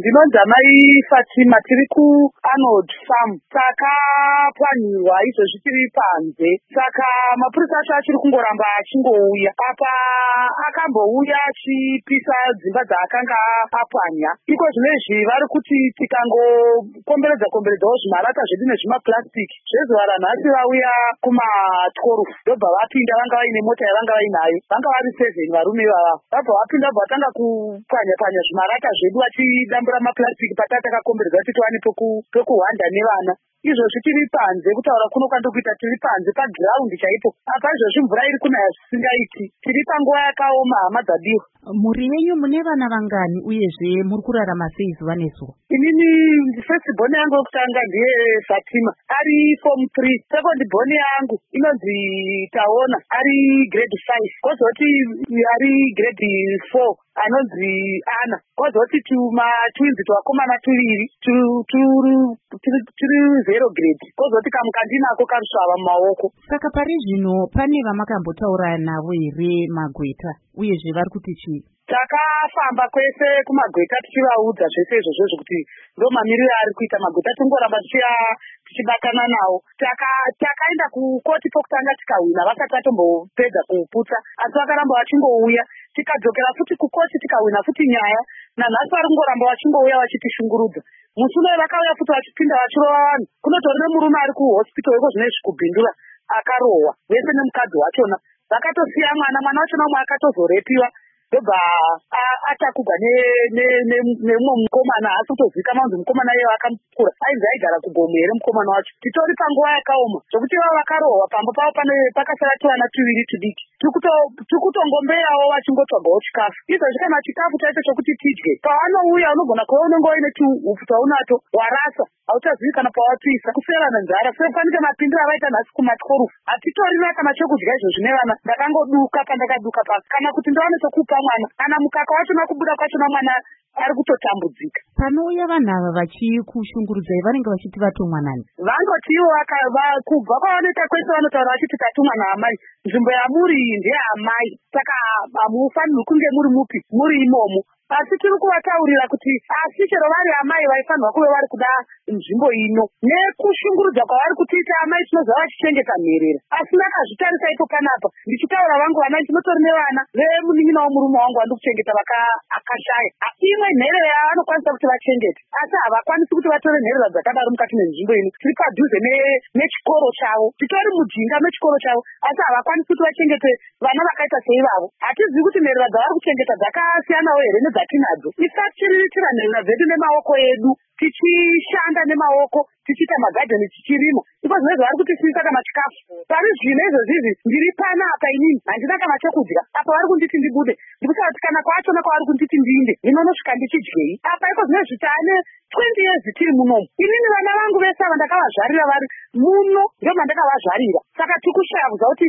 Ndinonzi amai Fatima, tiri kuArnold Farm. Takapwanirwa izvozvi tiri panze. Saka mapurisa acho achiri kungoramba achingouya. Apa akambouya achipisa dzimba dzaakanga apwanya. Iko zvinezvi vari kuti tikangokomberedzawo zvimarata zvedu nezvimapurasitiki zvezuva ranhasi vauya kuma12 ndobva vapinda, vanga vaine mota yavanga vainayo, vanga vari 7 varume ivava. Vabva vapinda vatanga kupwanya zvimarata zvedu vachidambura mapurasitiki patata takakomberedza kuti tiwane pekuhwanda nevana. Izvozvi tiri panze, kutaura kuno kwandikuita tiri panze pagiraundi chaipo. Apa izvozvi mvura iri kunaya zvisingaiti. Tiri panguva yakaoma, hama dzadiwa. Mhuri yenyu mune vana vangani uyezve muri kurarama sei zuva nezuva? Inini first born yangu yokutanga ndiye Fatima, ari form 3. Second born yangu inonzi Taona, ari grade 5. Kozoti ari grade 4 anonzi Ana. Kozoti twins twakomana tuviri turi 0 grade. Kozoti kamukandinako karusvava mumaoko. Saka pari zvino pane vamakambotaura navo here Magweta, uyezve vari kuti chii? Takafamba kwese kumagweta tichivaudza zvese izvozvo zvokuti ndo mamiriro ari kuita Magweta, tingoramba tichibatana nawo. Takaenda kukoti pokutanga tikahwina vasati vatombopedza kuputsa, asi vakaramba vachingouya. Tikadzokera futi kukoti tikahwina futi nyaya. Nanhasi vari kungoramba vachingouya vachitishungurudza. Musi unoyi vakauya futi vachipinda vachirova vanhu. Kunotori nemurume ari kuhospital iko zvinezvi kubhindura akarohwa, vese nemukadzi wachona. Vakatosiya mwana wachona umwe akatozorepiwa. Ndobva atakugwa nemumwe mukomana, asi kutozivikanwa kunzi mukomana iye akamukura. Ainzi aigara kugomo here mukomana wacho. Titori panguva yakaoma zvokuti vava vakarohwa pamba pavo pakasara tuvana tuviri tudiki. Tiri kutongomberawo vachingotsvagawo chikafu. Izvozvi kana chikafu chacho chokuti tidye, pavanouya unogona kuva unenge uine tuhupu twaunato warasa, hautazivi kana pawapisa, kusera nenzara. Sefanike mapindiro avaita nhasi kuma12. Hatitorina kana chokudya izvozvi nevana. Ndakangoduka pandakaduka pasi kana kuti ndiwane chokupa mwana, kana mukaka wachona kubuda kwachona mwana ari kutotambudzika. Panouya vanhu ava vachikushungurudzai vanenge vachiti vatumwa nani? Vangotiwo kubva kwavanoita kwese vanotaura vachiti tatumwa naamai. Nzvimbo yamuri ndeyaamai, saka hamufanirwi kunge muri mupi muri imomo. Asi tiri kuvataurira kuti asi chero vari amai vaifanirwa kuve vari kuda nzvimbo ino. Nekushungurudza kwavari kutiita amai tinoziva vachichengeta nherera. Asi ndakazvitarisa ipo panapa ndichitaura vangu vanai, tinotori nevana vemunin'ina womurume wangu vandi kuchengeta akashaya. Imwe nherera yavanokwanisa kuti vachengete, asi havakwanisi kuti vatore nherera dzakadaro mukati menzvimbo ino. Tiri padhuze nechikoro chavo, titori mujinga mechikoro chavo, asi havakwanisi kuti vachengete vana vakaita seivavo. Hatizivi kuti nherera dzavari kuchengeta dzakasiyanawo here nedzatinadzo. Tisachiriritira nherera dzedu nemaoko edu, tichishanda nemaoko, tichiita magadheni, tichirima. Iko zvinezvi vari kutisisa kana chikafu. Pari zvino izvozvizi ndiri pana apa inini handina kana chokudya. Apa vari kunditi ndibude, ndikusati kana kwachona kwavari kunditi ndiinde, hinonosvika ndichidyei. Apa iko zvinezvi taane 20 years tiri munomu. Inini vana vangu vese ava ndakavazvarira vari muno, ndio mandakavazvarira. Saka tikushaya kuziva kuti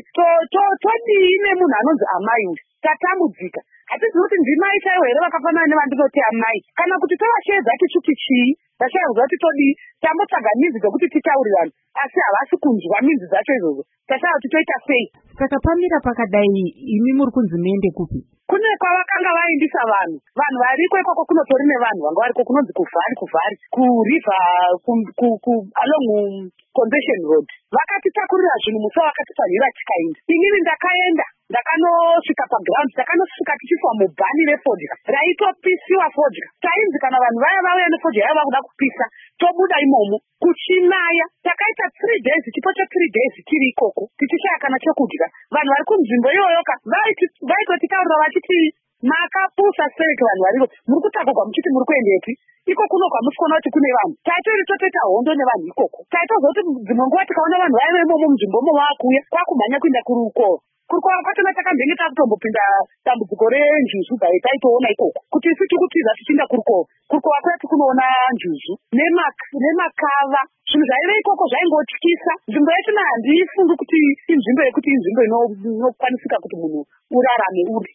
todii nemunhu anonzi amai uyu. Tatambudzika. Hatizivi kuti ndimai chaivo here vakafanana nevandinoti amai, kana kuti tovashedza tichiti chii. Tashaya kuziva kuti todii, tambotsvaga minzi dzekuti titaurirane, asi havasi kunzwa minzi dzacho izvozvo. Tashaya kuti toita sei. Saka pamira pakadai, imi muri kunzi muende kupi? Kune kwavakanga vaindisa vanhu variko ikoko. Kunotori nevanhu vanga variko kunonzi kuvari kuriva along Convention Road. Vakatitakurira zvinhu musi wakatitanhira tikaenda. Inini ndakaenda ndakanosvika paground, ndakanosvika tichifwa mubhani refodya raitopisiwa fodya. Tainzi kana vanhu vaya vauya nefodya yavo vakuda kupisa, tobuda imomo kuchinaya. Takaita 3 days, chipo cha 3 days tiri ikoko tichishaya kana chokudya. Vanhu vari kunzvimbo iyoyoka vaitotitaurira vachiti makapusa sei vanhu variko, muri kutakurwa muchiti muri kuendepi. Iko kuno kwamusikuona kuti kune vanhu. Taitori totoita hondo nevanhu ikoko. Taitozoti dzimwe nguva tikaona vanhu vaive imomo munzvimbo mo vakuuya, kwakumhanya kuenda kurukova. Kurukova kwachona takambenge takutombopinda dambudziko renjuzu taitoona ikoko. Kuti isu tikutiza tichienda kurukova. Kurukova kwetu kunoona njuzu nemakava. Zvinhu zvaive ikoko zvaingotyisa. Nzvimbo yachona handifungi kuti inzvimbo yekuti inzvimbo inokwanisika kuti munhu urarame uri.